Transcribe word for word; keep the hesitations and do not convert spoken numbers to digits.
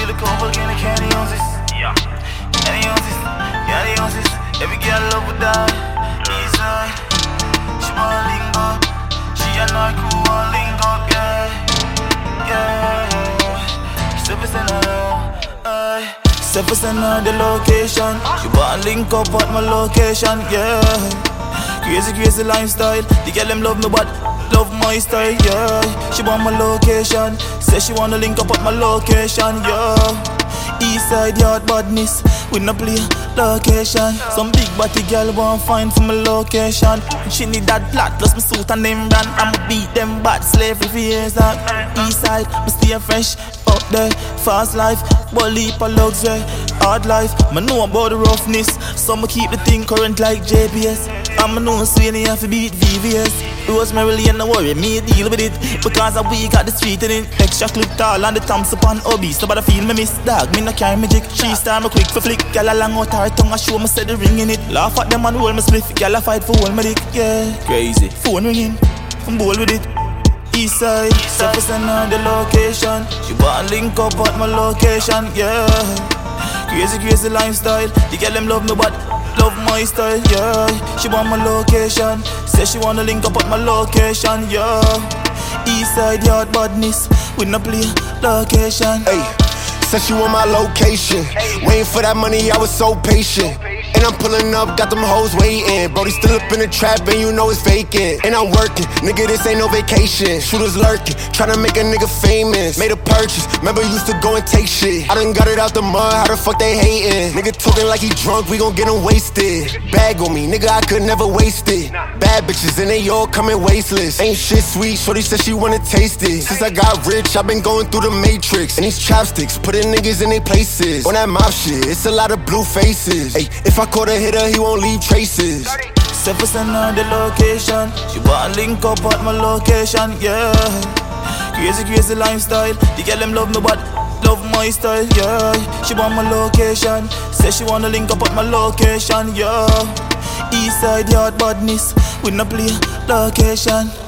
feel the cold again, I can't use this. Yeah. Can't use this, can't use this. Every girl love with that. Eastside, she wanna link up. She and her crew wanna link up, yeah, yeah. Step percent aye. Step percent on the location. She wanna link up at my location, yeah. Crazy, crazy lifestyle. The girl them love me, but love my style, yeah. She want my location. Say she wanna link up at my location, yeah. Eastside yard badness, we no play location. Some big body girl want find for my location. She need that plot plus my suit and them brand. I'ma beat them bad slavery for years that. Eastside, me stay fresh up there. Fast life, but leap a luxury. Hard life, me know about the roughness. So me keep the thing current like J P S. I'ma know Sweeney have to beat V V S. Rosemary and no worry, me deal with it. Because we got the street in it. Extra clip tall and the thumbs upon obese. Nobody feel me miss dog, me no carry magic. She star me quick for flick. Girl a long out her tongue, I show me say the ring in it. Laugh at them and hold me spliff. Girl a fight for hold me dick, yeah. Crazy, phone ringing, I'm bold with it. Eastside, step percent on the location. She wanna link up at my location, yeah. Crazy, crazy lifestyle. The girl them love me but love my style, yeah. She want my location. Say she wanna link up at my location, yeah. Eastside yard badness, we no play location. Hey, said she want my location. Waiting for that money, I was so patient. And I'm pulling up, got them hoes waiting. Brody still up in the trap, and you know it's faking. And I'm working, nigga, this ain't no vacation. Shooters lurking, tryna make a nigga famous. Made a purchase, remember used to go and take shit. I done got it out the mud, how the fuck they hating? Nigga talking like he drunk, we gon' get him wasted. Bag on me, nigga, I could never waste it. Bad bitches, and they all coming wasteless. Ain't shit sweet, shorty said she wanna taste it. Since I got rich, I been going through the matrix. And these chopsticks, putting niggas in their places. On that mouth shit, it's a lot of blue faces. Ay, if I caught a hitter, he won't leave traces. Step percent on the location. She wanna link up at my location, yeah. Crazy, crazy lifestyle. The girl them love me but love my style, yeah. She want my location. Say she wanna link up at my location, yeah. Eastside yard badness, we no play location.